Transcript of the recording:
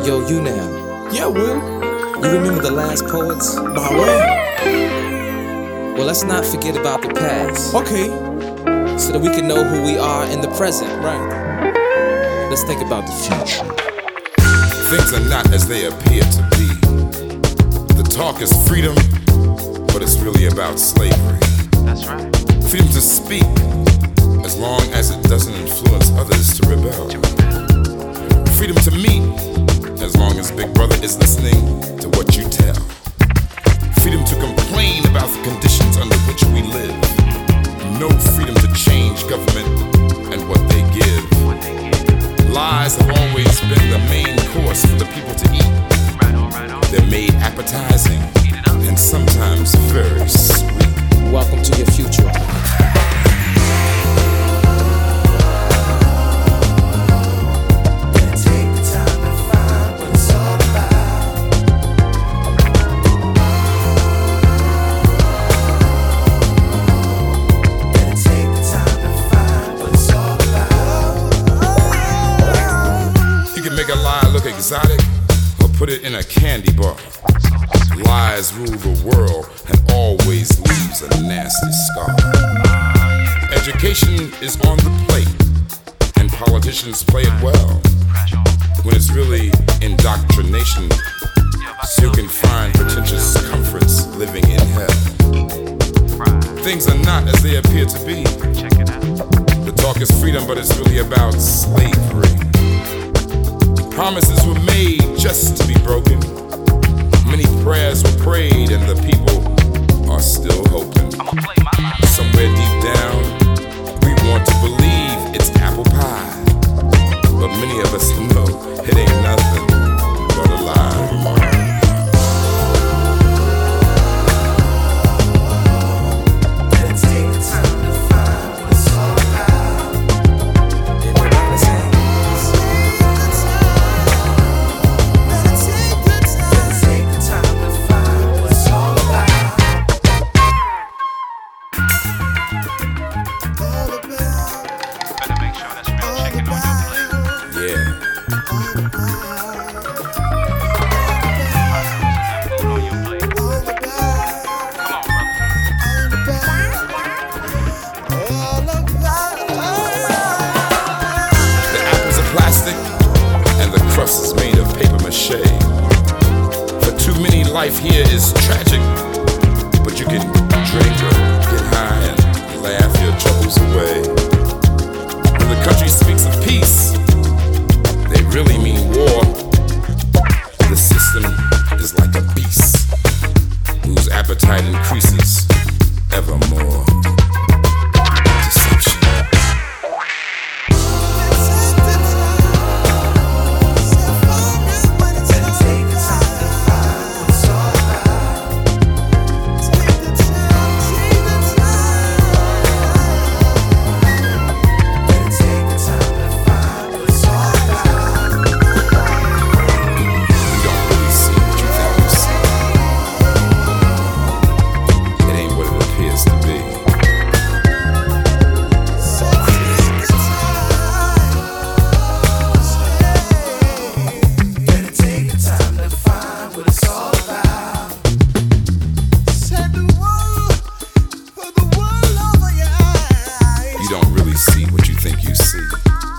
Yo, you now. Yeah, Will. You remember the last poets? By where? Well, let's not forget about the past, Okay. so that we can know who we are in the present. Right. Let's think about the future. Things are not as they appear to be. The talk is freedom, but it's really about slavery. That's right. Freedom to speak, as long as it doesn't influence others to rebel. Freedom to meet, as long as Big Brother is listening to what you tell. Freedom to complain about the conditions under which we live. No freedom to change government and what they give. Lies have always been the main course for the people to eat. They're made appetizing and sometimes very sweet. Welcome to your future. Make a lie look exotic or put it in a candy bar. Lies rule the world and always leaves a nasty scar. Education is on the plate and politicians play it well, when it's really indoctrination, so you can find pretentious comforts living in hell. Things are not as they appear to be. The talk is freedom, but it's really about slavery. Promises were made just to be broken. Many prayers were prayed and the people are still hoping. Somewhere deep down, we want to believe it's apple pie. But many of us know it ain't nothing but a lie. Is made of paper mache. For too many, life here is tragic, but you can drink or get high and laugh your troubles away. When the country speaks of peace, they really mean war. The system is like a beast whose appetite increases evermore. Deception. See what you think you see.